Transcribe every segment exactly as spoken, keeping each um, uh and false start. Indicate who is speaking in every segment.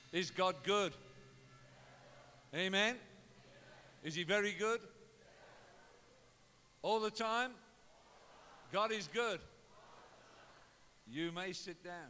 Speaker 1: Is God good? Amen? Is he very good? All the time? God is good. You may sit down.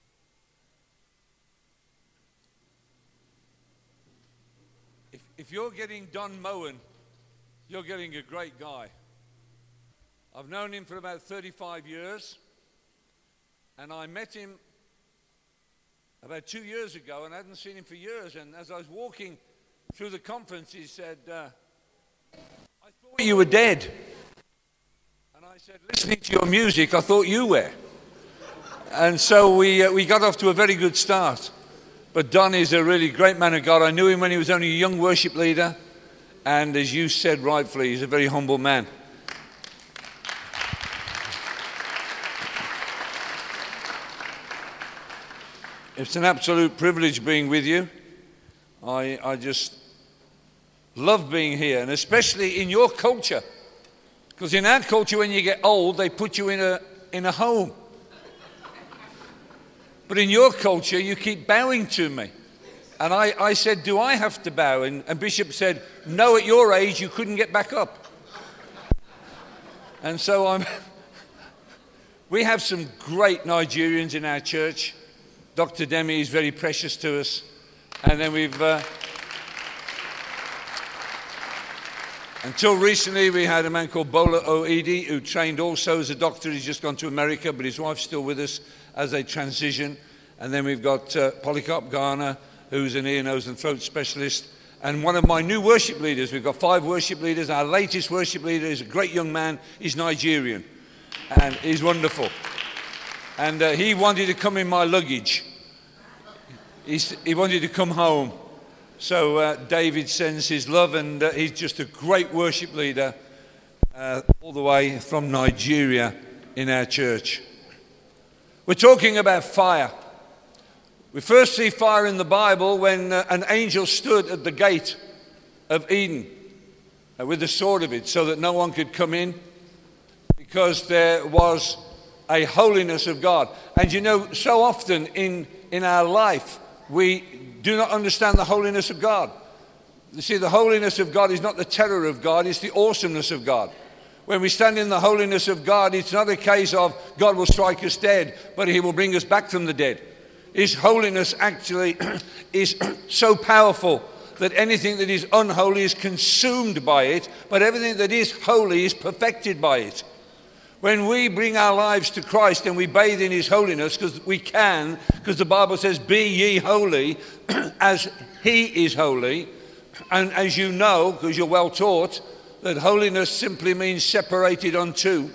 Speaker 1: If, if you're getting Don Moen, you're getting a great guy. I've known him for about thirty-five years, and I met him about two years ago, and I hadn't seen him for years. And as I was walking through the conference, he said, uh, I thought you were dead. And I said, listening to your music, I thought you were. And so we, uh, we got off to a very good start. But Don is a really great man of God. I knew him when he was only a young worship leader. And as you said rightfully, he's a very humble man. It's an absolute privilege being with you. I, I just love being here, and especially in your culture. Because in our culture, when you get old, they put you in a, in a home. But in your culture, you keep bowing to me. And I, I said, do I have to bow? And, and Bishop said, no, at your age, you couldn't get back up. And so I'm. We have some great Nigerians in our church. Doctor Demi is very precious to us. And then we've... Uh, until recently, we had a man called Bola Oedi, who trained also as a doctor. He's just gone to America, but his wife's still with us as they transition. And then we've got uh, Polycarp Garner, who's an ear, nose and throat specialist. And one of my new worship leaders, we've got five worship leaders. Our latest worship leader is a great young man. He's Nigerian, and he's wonderful. And uh, he wanted to come in my luggage. He's, he wanted to come home. So uh, David sends his love, and uh, he's just a great worship leader uh, all the way from Nigeria in our church. We're talking about fire. We first see fire in the Bible when uh, an angel stood at the gate of Eden uh, with the sword of it so that no one could come in, because there was a holiness of God. And you know, so often in, in our life, we do not understand the holiness of God. You see, the holiness of God is not the terror of God, it's the awesomeness of God. When we stand in the holiness of God, it's not a case of God will strike us dead, but he will bring us back from the dead. His holiness actually is so powerful that anything that is unholy is consumed by it, but everything that is holy is perfected by it. When we bring our lives to Christ and we bathe in his holiness, because we can, because the Bible says, be ye holy as he is holy. And as you know, because you're well taught, that holiness simply means separated unto,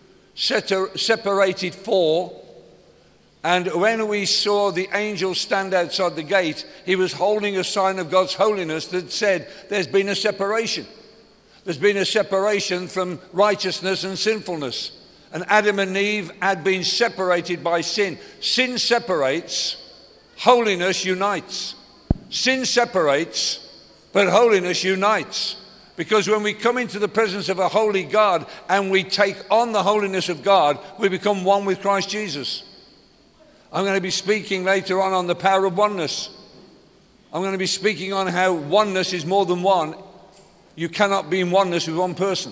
Speaker 1: separated for. And when we saw the angel stand outside the gate, he was holding a sign of God's holiness that said there's been a separation. There's been a separation from righteousness and sinfulness. And Adam and Eve had been separated by sin. Sin separates, holiness unites. Sin separates, but holiness unites. Because when we come into the presence of a holy God and we take on the holiness of God, we become one with Christ Jesus. I'm going to be speaking later on on the power of oneness. I'm going to be speaking on how oneness is more than one. You cannot be in oneness with one person.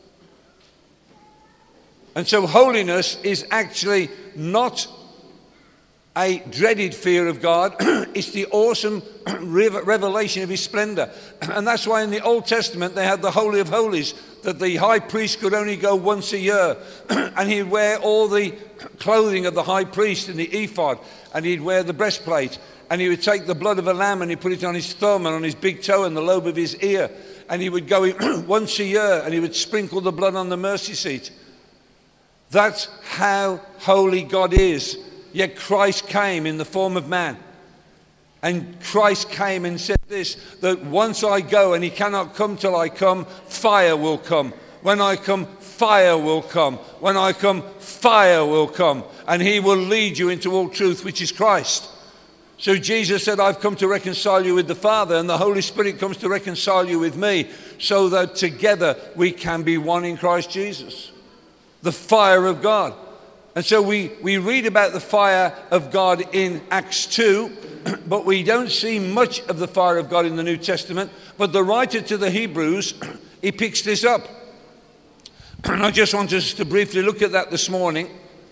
Speaker 1: And so holiness is actually not a dreaded fear of God. It's the awesome revelation of his splendor. And that's why in the Old Testament they had the Holy of Holies, that the high priest could only go once a year. And he'd wear all the clothing of the high priest in the ephod, and he'd wear the breastplate, and he would take the blood of a lamb and he'd put it on his thumb and on his big toe and the lobe of his ear. And he would go in once a year and he would sprinkle the blood on the mercy seat. That's how holy God is. Yet Christ came in the form of man. And Christ came and said this, that once I go, and he cannot come till I come, fire will come. When I come, fire will come. When I come, fire will come. And he will lead you into all truth, which is Christ. So Jesus said, I've come to reconcile you with the Father, and the Holy Spirit comes to reconcile you with me, so that together we can be one in Christ Jesus. The fire of God. And so we, we read about the fire of God in Acts two, but we don't see much of the fire of God in the New Testament. But the writer to the Hebrews, he picks this up. And I just want us to briefly look at that this morning.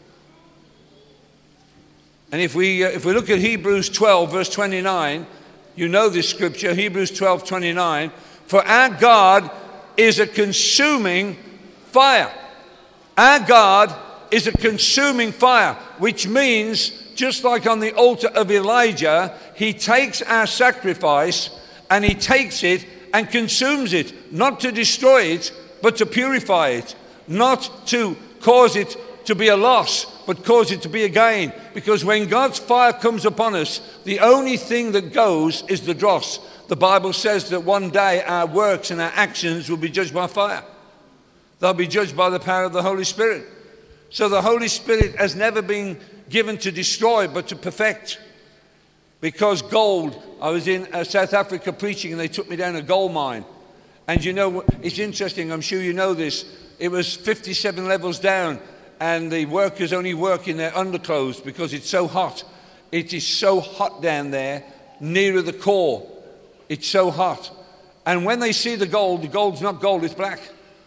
Speaker 1: And if we, uh, if we look at Hebrews twelve, verse twenty-nine, you know this scripture, Hebrews twelve, twenty-nine, for our God is a consuming fire. Our God is a consuming fire, which means, just like on the altar of Elijah, he takes our sacrifice and he takes it and consumes it, not to destroy it, but to purify it, not to cause it to be a loss, but cause it to be a gain. Because when God's fire comes upon us, the only thing that goes is the dross. The Bible says that one day our works and our actions will be judged by fire. They'll be judged by the power of the Holy Spirit. So the Holy Spirit has never been given to destroy, but to perfect. Because gold, I was in uh, South Africa preaching and they took me down a gold mine. And you know, it's interesting, I'm sure you know this, it was fifty-seven levels down and the workers only work in their underclothes because it's so hot. It is so hot down there, nearer the core. It's so hot. And when they see the gold, the gold's not gold, it's black,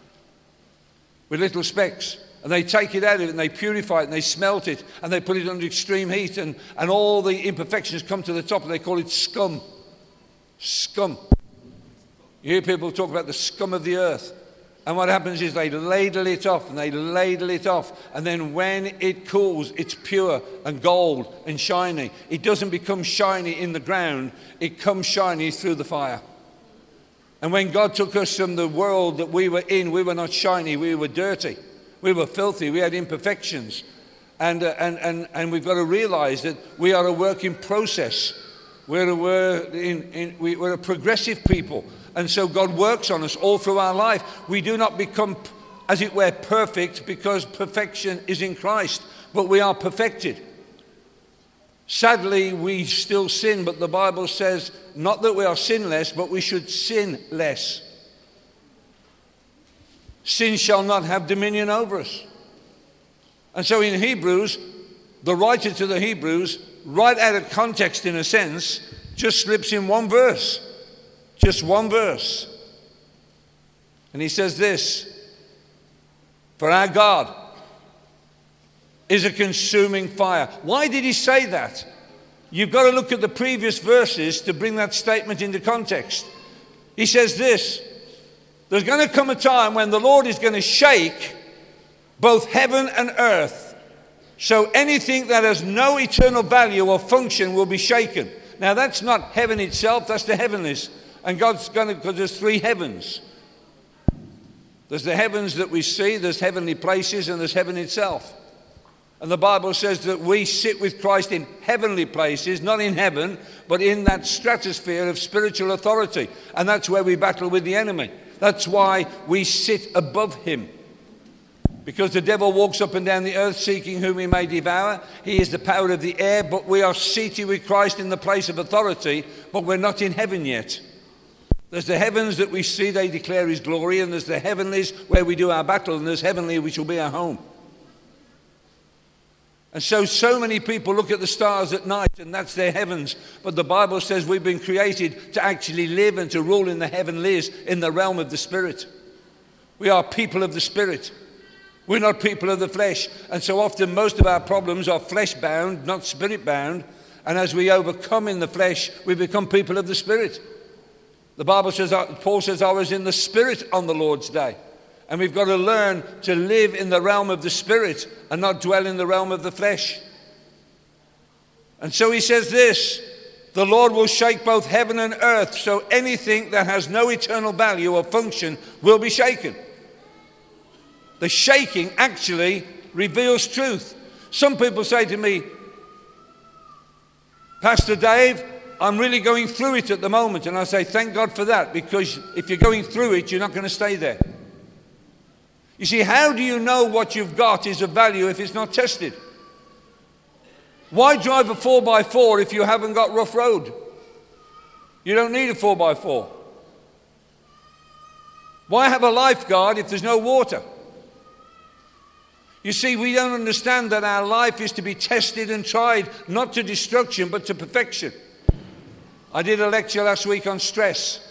Speaker 1: with little specks. And they take it out of it and they purify it and they smelt it and they put it under extreme heat and, and all the imperfections come to the top and they call it scum. Scum. You hear people talk about the scum of the earth. And what happens is they ladle it off and they ladle it off. And then when it cools, it's pure and gold and shiny. It doesn't become shiny in the ground. It comes shiny through the fire. And when God took us from the world that we were in, we were not shiny, we were dirty. We were filthy, we had imperfections. And, uh, and, and, and we've got to realize that we are a work in process. We're a, we're, in, in, we're a progressive people. And so God works on us all through our life. We do not become, as it were, perfect because perfection is in Christ. But we are perfected. Sadly, we still sin, but the Bible says not that we are sinless, but we should sin less. Sin shall not have dominion over us. And so in Hebrews, the writer to the Hebrews, right out of context in a sense, just slips in one verse. Just one verse. And he says this, for our God is a consuming fire. Why did he say that? You've got to look at the previous verses to bring that statement into context. He says this, there's going to come a time when the Lord is going to shake both heaven and earth. So anything that has no eternal value or function will be shaken. Now that's not heaven itself, that's the heavenlies. And God's going to, because there's three heavens. There's the heavens that we see, there's heavenly places, and there's heaven itself. And the Bible says that we sit with Christ in heavenly places, not in heaven, but in that stratosphere of spiritual authority. And that's where we battle with the enemy. That's why we sit above him. Because the devil walks up and down the earth seeking whom he may devour. He is the power of the air, but we are seated with Christ in the place of authority, but we're not in heaven yet. There's the heavens that we see, they declare his glory, and there's the heavenlies where we do our battle, and there's heavenly which will be our home. And so, so many people look at the stars at night, and that's their heavens. But the Bible says we've been created to actually live and to rule in the heavenlies, in the realm of the Spirit. We are people of the Spirit. We're not people of the flesh. And so often most of our problems are flesh-bound, not spirit-bound. And as we overcome in the flesh, we become people of the Spirit. The Bible says, Paul says, I was in the Spirit on the Lord's day. And we've got to learn to live in the realm of the Spirit and not dwell in the realm of the flesh. And so he says this, the Lord will shake both heaven and earth, so anything that has no eternal value or function will be shaken. The shaking actually reveals truth. Some people say to me, Pastor Dave, I'm really going through it at the moment. And I say, thank God for that, because if you're going through it, you're not going to stay there. You see, how do you know what you've got is of value if it's not tested? Why drive a four by four if you haven't got rough road? You don't need a four by four. Why have a lifeguard if there's no water? You see, we don't understand that our life is to be tested and tried, not to destruction, but to perfection. I did a lecture last week on stress.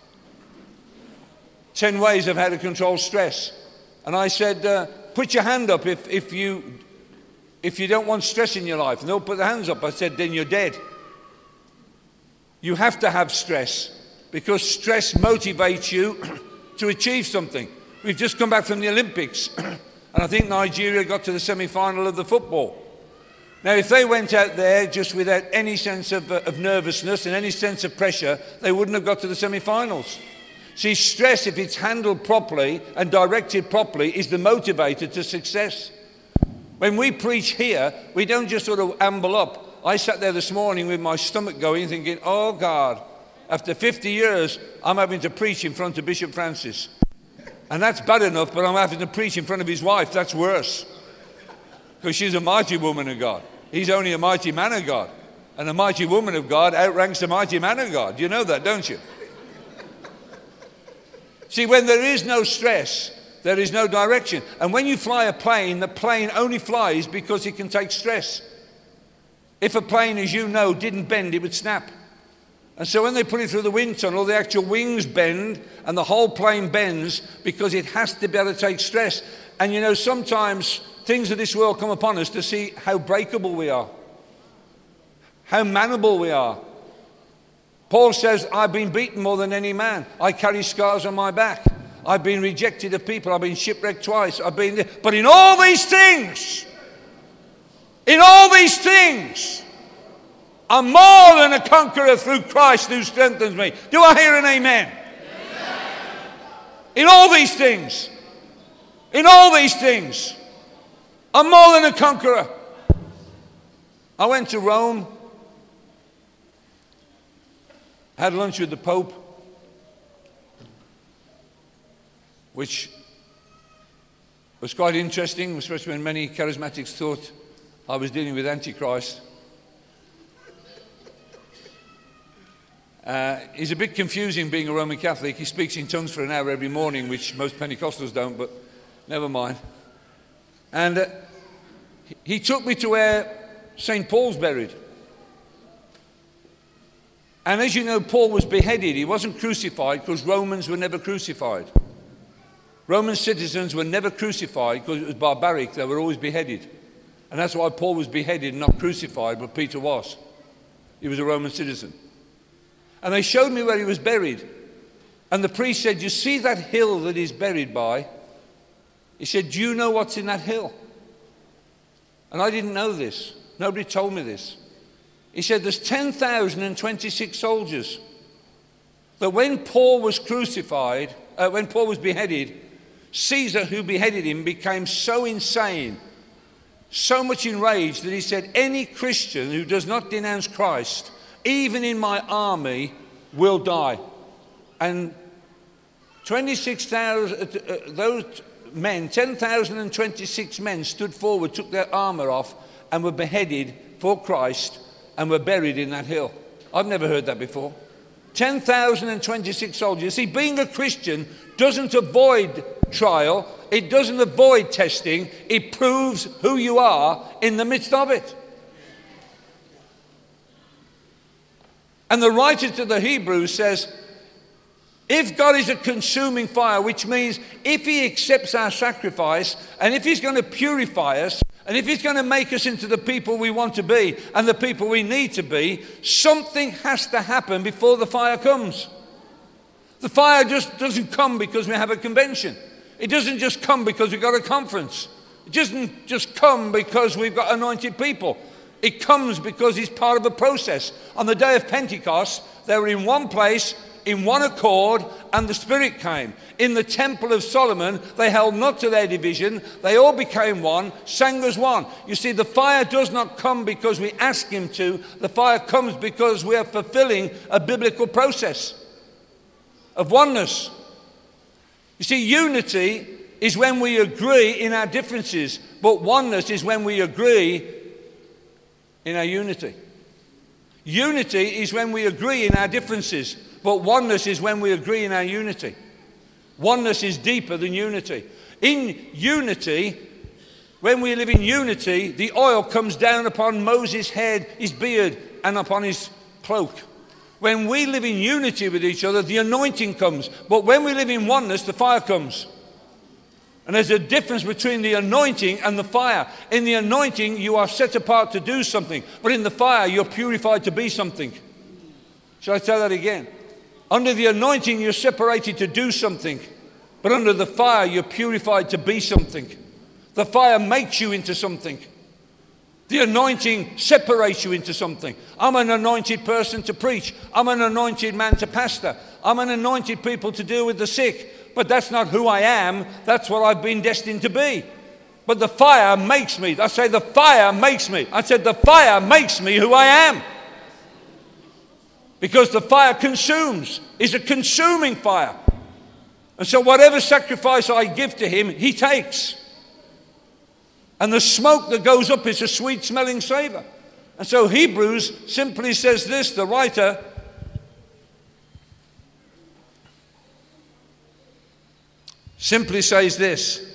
Speaker 1: Ten ways of how to control stress. And I said, uh, put your hand up if, if, you, if you don't want stress in your life. And they'll put their hands up. I said, then you're dead. You have to have stress because stress motivates you to achieve something. We've just come back from the Olympics. And I think Nigeria got to the semi-final of the football. Now, if they went out there just without any sense of, uh, of nervousness and any sense of pressure, they wouldn't have got to the semi-finals. See, stress, if it's handled properly and directed properly, is the motivator to success. When we preach here, we don't just sort of amble up. I sat there this morning with my stomach going, thinking, oh, God, after fifty years, I'm having to preach in front of Bishop Francis. And that's bad enough, but I'm having to preach in front of his wife. That's worse. Because she's a mighty woman of God. He's only a mighty man of God. And a mighty woman of God outranks a mighty man of God. You know that, don't you? See, when there is no stress, there is no direction. And when you fly a plane, the plane only flies because it can take stress. If a plane, as you know, didn't bend, it would snap. And so when they put it through the wind tunnel, the actual wings bend and the whole plane bends because it has to be able to take stress. And you know, sometimes things of this world come upon us to see how breakable we are, how manable we are. Paul says, I've been beaten more than any man. I carry scars on my back. I've been rejected of people. I've been shipwrecked twice. I've been, but in all these things, in all these things, I'm more than a conqueror through Christ who strengthens me. Do I hear an amen? Amen. In all these things, in all these things, I'm more than a conqueror. I went to Rome. Had lunch with the Pope, which was quite interesting, especially when many charismatics thought I was dealing with Antichrist. Uh, he's a bit confusing being a Roman Catholic. He speaks in tongues for an hour every morning, which most Pentecostals don't, but never mind. And uh, he took me to where Saint Paul's buried. And as you know, Paul was beheaded. He wasn't crucified because Romans were never crucified. Roman citizens were never crucified because it was barbaric. They were always beheaded. And that's why Paul was beheaded, not crucified, but Peter was. He was a Roman citizen. And they showed me where he was buried. And the priest said, you see that hill that he's buried by? He said, do you know what's in that hill? And I didn't know this. Nobody told me this. He said, there's ten thousand twenty-six soldiers. That when Paul was crucified, uh, when Paul was beheaded, Caesar, who beheaded him, became so insane, so much enraged, that he said, any Christian who does not denounce Christ, even in my army, will die. And twenty-six thousand, uh, those men, ten thousand twenty-six men stood forward, took their armor off, and were beheaded for Christ, and were buried in that hill. I've never heard that before. ten thousand twenty-six soldiers. You see, being a Christian doesn't avoid trial. It doesn't avoid testing. It proves who you are in the midst of it. And the writer to the Hebrews says, if God is a consuming fire, which means if he accepts our sacrifice, and if he's going to purify us, and if he's going to make us into the people we want to be and the people we need to be, something has to happen before the fire comes. The fire just doesn't come because we have a convention. It doesn't just come because we've got a conference. It doesn't just come because we've got anointed people. It comes because it's part of a process. On the day of Pentecost, they were in one place, in one accord, and the Spirit came. In the temple of Solomon, they held not to their division. They all became one, sang as one. You see, the fire does not come because we ask him to. The fire comes because we are fulfilling a biblical process of oneness. You see, unity is when we agree in our differences, but oneness is when we agree in our unity. Unity is when we agree in our differences, but oneness is when we agree in our unity. Oneness is deeper than unity. In unity, when we live in unity, the oil comes down upon Moses' head, his beard, and upon his cloak. When we live in unity with each other, the anointing comes. But when we live in oneness, the fire comes. And there's a difference between the anointing and the fire. In the anointing, you are set apart to do something. But in the fire, you're purified to be something. Shall I say that again? Under the anointing, you're separated to do something. But under the fire, you're purified to be something. The fire makes you into something. The anointing separates you into something. I'm an anointed person to preach. I'm an anointed man to pastor. I'm an anointed people to deal with the sick. But that's not who I am. That's what I've been destined to be. But the fire makes me. I say the fire makes me. I said the fire makes me who I am. Because the fire consumes. It's a consuming fire. And so whatever sacrifice I give to him, he takes. And the smoke that goes up is a sweet smelling savor. And so Hebrews simply says this, the writer, simply says this.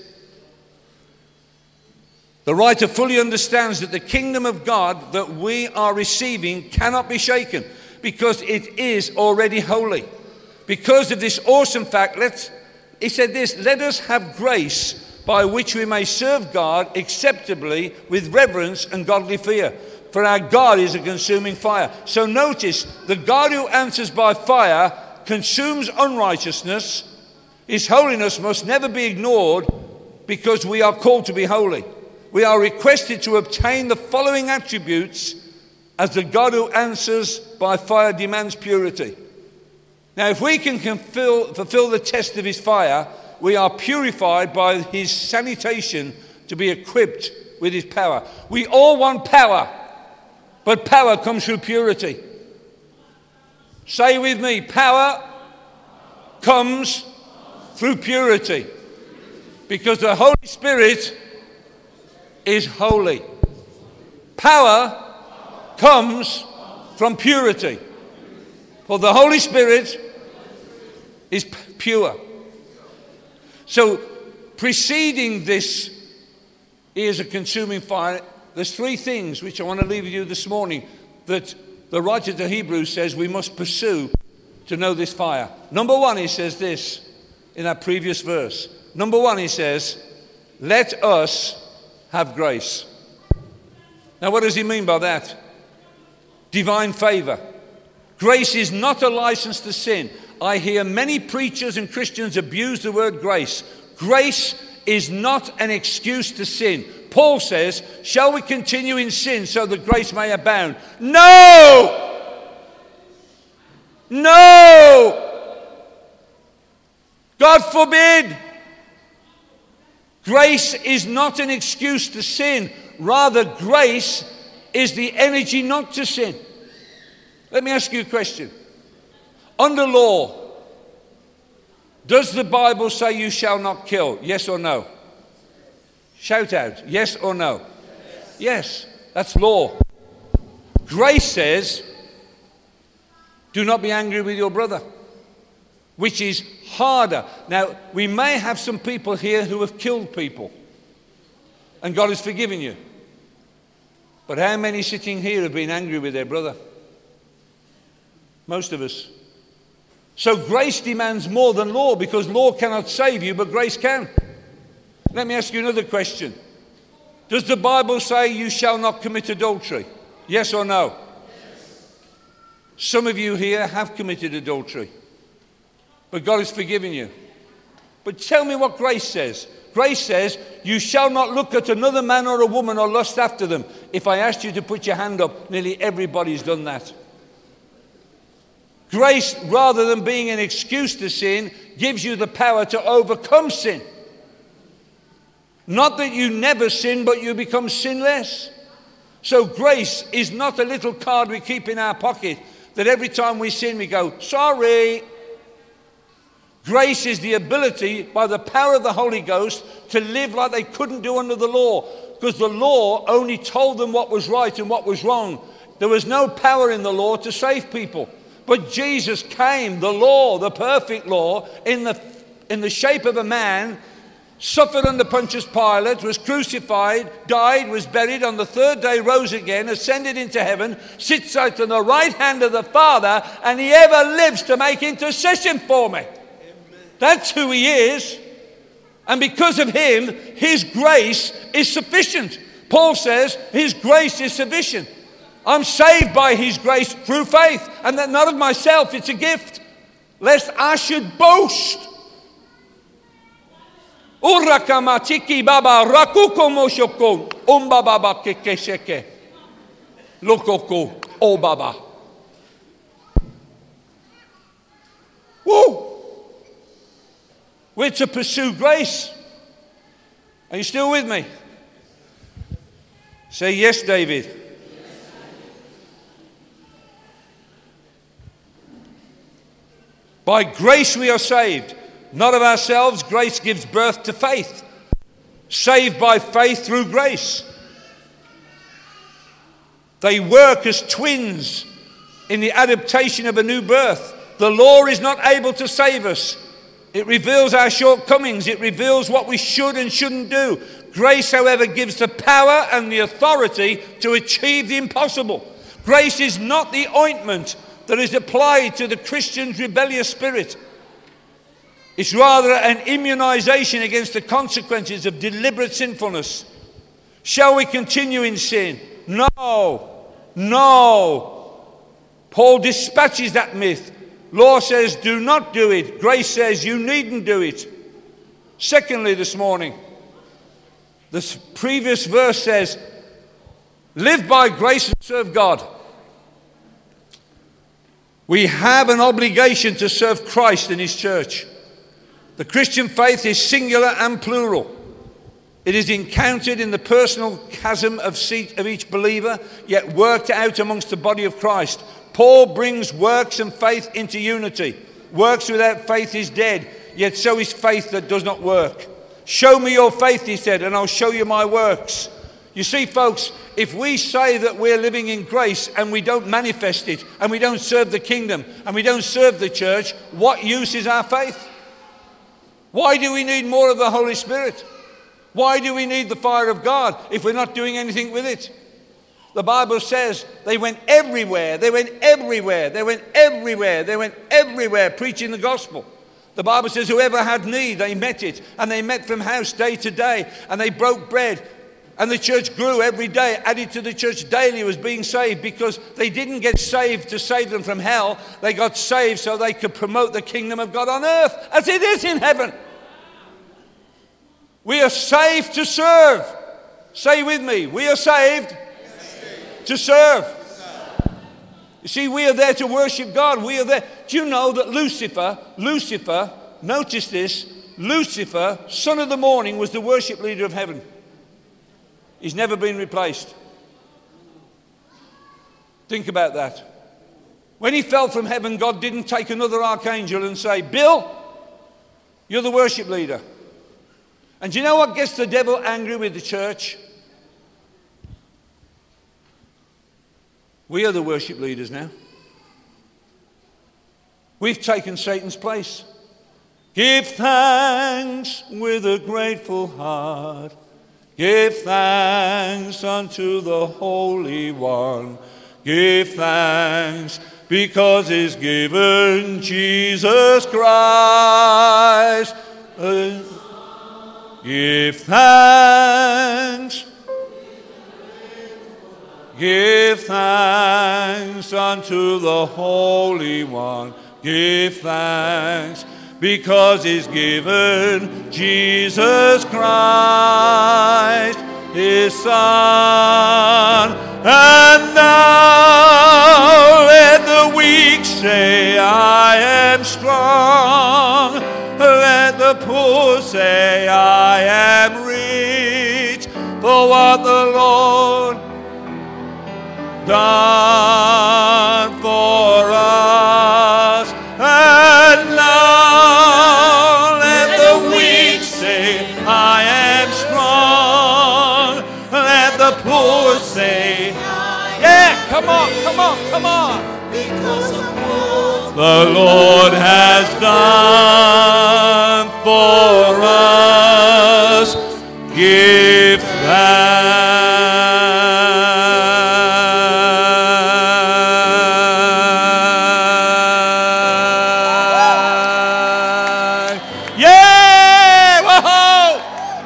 Speaker 1: The writer fully understands that the kingdom of God that we are receiving cannot be shaken because it is already holy. Because of this awesome fact, let's, he said this, let us have grace by which we may serve God acceptably with reverence and godly fear. For our God is a consuming fire. So notice, the God who answers by fire consumes unrighteousness. His holiness must never be ignored because we are called to be holy. We are requested to obtain the following attributes as the God who answers by fire demands purity. Now, if we can fulfill, fulfill the test of his fire, we are purified by his sanitation to be equipped with his power. We all want power, but power comes through purity. Say with me, power comes through purity. Because the Holy Spirit is holy. Power comes from purity. For the Holy Spirit is pure. So, preceding this is a consuming fire. There's three things which I want to leave with you this morning that the writer to Hebrews says we must pursue to know this fire. Number one, he says this in that previous verse. Number one, he says, let us have grace. Now, what does he mean by that? Divine favor. Grace is not a license to sin. I hear many preachers and Christians abuse the word grace. Grace is not an excuse to sin. Paul says, shall we continue in sin so that grace may abound? No! No! God forbid! Grace is not an excuse to sin. Rather, grace is the energy not to sin. Let me ask you a question. Under law, does the Bible say you shall not kill? Yes or no? Shout out. Yes or no? Yes. Yes, that's law. Grace says, do not be angry with your brother, which is harder. Now, we may have some people here who have killed people, and God has forgiven you. But how many sitting here have been angry with their brother? Most of us. So grace demands more than law, because law cannot save you, but grace can. Let me ask you another question. Does the Bible say you shall not commit adultery? Yes or no? Yes. Some of you here have committed adultery, but God has forgiven you. But tell me what grace says. Grace says, you shall not look at another man or a woman or lust after them. If I asked you to put your hand up, nearly everybody's done that. Grace, rather than being an excuse to sin, gives you the power to overcome sin. Not that you never sin, but you become sinless. So grace is not a little card we keep in our pocket that every time we sin we go, sorry. Grace is the ability, by the power of the Holy Ghost, to live like they couldn't do under the law. Because the law only told them what was right and what was wrong. There was no power in the law to save people. But Jesus came, the law, the perfect law, in the, in the shape of a man, suffered under Pontius Pilate, was crucified, died, was buried, on the third day rose again, ascended into heaven, sits at the right hand of the Father, and he ever lives to make intercession for me. Amen. That's who he is. And because of him, his grace is sufficient. Paul says his grace is sufficient. I'm saved by his grace through faith, and that not of myself, it's a gift, lest I should boast. Urakamatiki baba rakuko moshoko umba baba kekesheke lokoko o baba. Woo! We're to pursue grace. Are you still with me? Say yes, David. By grace we are saved, not of ourselves. Grace gives birth to faith. Saved by faith through grace. They work as twins in the adaptation of a new birth. The law is not able to save us. It reveals our shortcomings. It reveals what we should and shouldn't do. Grace, however, gives the power and the authority to achieve the impossible. Grace is not the ointment that is applied to the Christian's rebellious spirit. It's rather an immunization against the consequences of deliberate sinfulness. Shall we continue in sin? No. No. Paul dispatches that myth. Law says do not do it. Grace says you needn't do it. Secondly, this morning, this previous verse says, live by grace and serve God. We have an obligation to serve Christ and his church. The Christian faith is singular and plural. It is encountered in the personal chasm of each believer, yet worked out amongst the body of Christ. Paul brings works and faith into unity. Works without faith is dead, yet so is faith that does not work. Show me your faith, he said, and I'll show you my works. You see, folks, if we say that we're living in grace and we don't manifest it, and we don't serve the kingdom, and we don't serve the church, what use is our faith? Why do we need more of the Holy Spirit? Why do we need the fire of God if we're not doing anything with it? The Bible says they went everywhere, they went everywhere, they went everywhere, they went everywhere preaching the gospel. The Bible says whoever had need, they met it, and they met from house day to day, and they broke bread. And the church grew every day. Added to the church daily was being saved, because they didn't get saved to save them from hell. They got saved so they could promote the kingdom of God on earth as it is in heaven. We are saved to serve. Say with me, we are saved to serve. You see, we are there to worship God. We are there. Do you know that Lucifer, Lucifer, notice this, Lucifer, son of the morning, was the worship leader of heaven. He's never been replaced. Think about that. When he fell from heaven, God didn't take another archangel and say, Bill, you're the worship leader. And do you know what gets the devil angry with the church? We are the worship leaders now. We've taken Satan's place. Give thanks with a grateful heart. Give thanks unto the Holy One. Give thanks because he's given Jesus Christ. Uh, give thanks. Give thanks unto the Holy One. Give thanks because he's given Jesus Christ, his Son. And now let the weak say, I am strong. Let the poor say, I am rich. For what the Lord done for us. And now let the weak say, I am strong. Let the poor say, yeah, come on, come on, come on.
Speaker 2: because of what
Speaker 3: the Lord has done for us. Give thanks. Yeah! Whoa!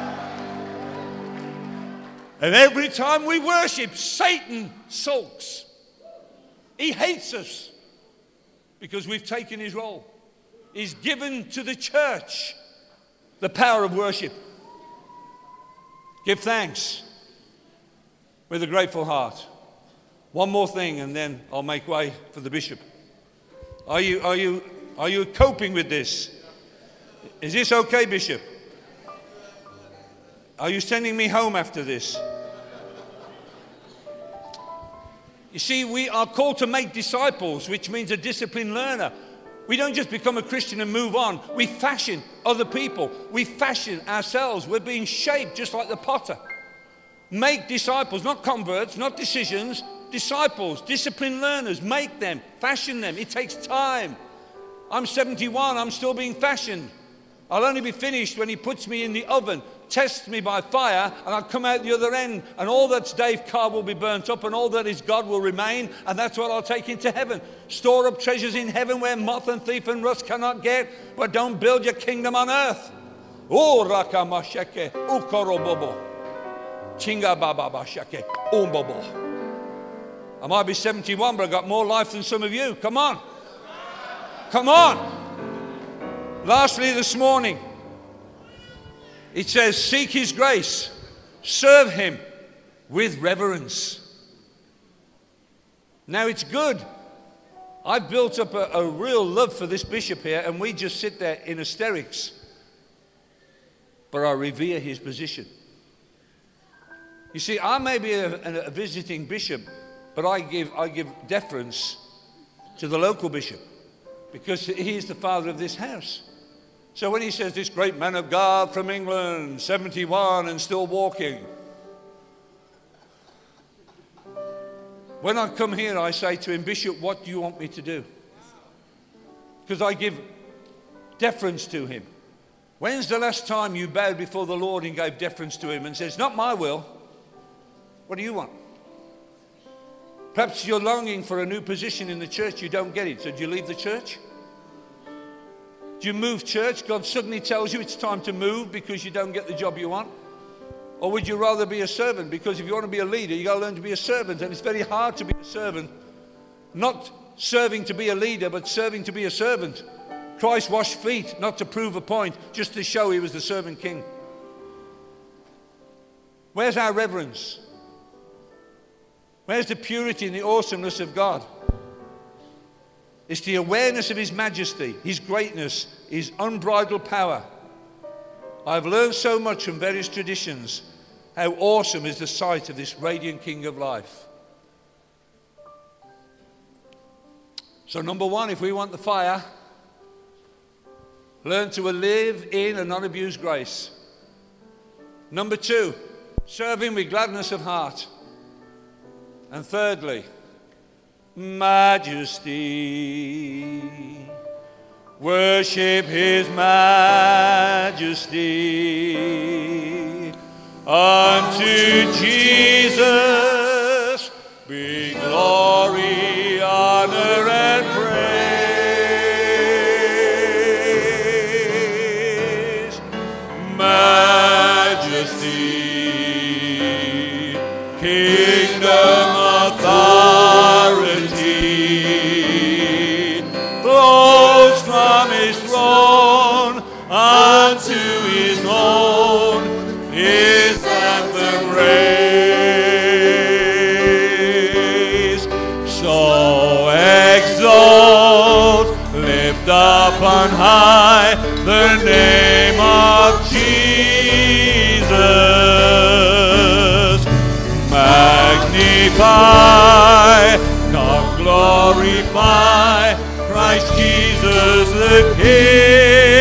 Speaker 3: And every time we worship, Satan sulks. He hates us because we've taken his role. He's given to the church the power of worship. Give thanks with a grateful heart. One more thing and then I'll make way for the bishop. Are you, are you, are you coping with this? Is this okay, Bishop? Are you sending me home after this? You see, we are called to make disciples, which means a disciplined learner. We don't just become a Christian and move on. We fashion other people. We fashion ourselves. We're being shaped just like the potter. Make disciples, not converts, not decisions. Disciples, disciplined learners. Make them, fashion them. It takes time. I'm seventy-one. I'm still being fashioned. I'll only be finished when he puts me in the oven, tests me by fire, and I'll come out the other end, and all that's Dave Carr will be burnt up, and all that is God will remain, and that's what I'll take into heaven. Store up treasures in heaven where moth and thief and rust cannot get, but don't build your kingdom on earth. Oh, rakamasheke, ukorobobo, chinga baba bashake, umbobo. I might be seventy-one, but I've got more life than some of you. Come on. Come on. Lastly, this morning, it says, seek his grace, serve him with reverence. Now, it's good. I've built up a, a real love for this bishop here, and we just sit there in hysterics. But I revere his position. You see, I may be a, a visiting bishop, but I give, I give deference to the local bishop because he is the father of this house. So when he says, this great man of God from England, seventy-one and still walking. When I come here, I say to him, Bishop, what do you want me to do? Because I give deference to him. When's the last time you bowed before the Lord and gave deference to him and says, not my will, what do you want? Perhaps you're longing for a new position in the church, you don't get it, so do you leave the church? Do you move church? God suddenly tells you it's time to move because you don't get the job you want? Or would you rather be a servant? Because if you want to be a leader, you've got to learn to be a servant. And it's very hard to be a servant. Not serving to be a leader, but serving to be a servant. Christ washed feet, not to prove a point, just to show he was the servant king. Where's our reverence? Where's the purity and the awesomeness of God? It's the awareness of his majesty, his greatness, his unbridled power. I've learned so much from various traditions how awesome is the sight of this radiant King of life. So number one, if we want the fire, learn to live in and not abuse grace. Number two, serve him with gladness of heart. And thirdly, majesty. Worship his majesty. Unto Jesus be glory, honor, and praise. Majesty, kingdom, authority flows from his throne unto his own his anthem raise. So exalt, lift up on high the name of Jesus. Magnify, come glorify Christ Jesus the King.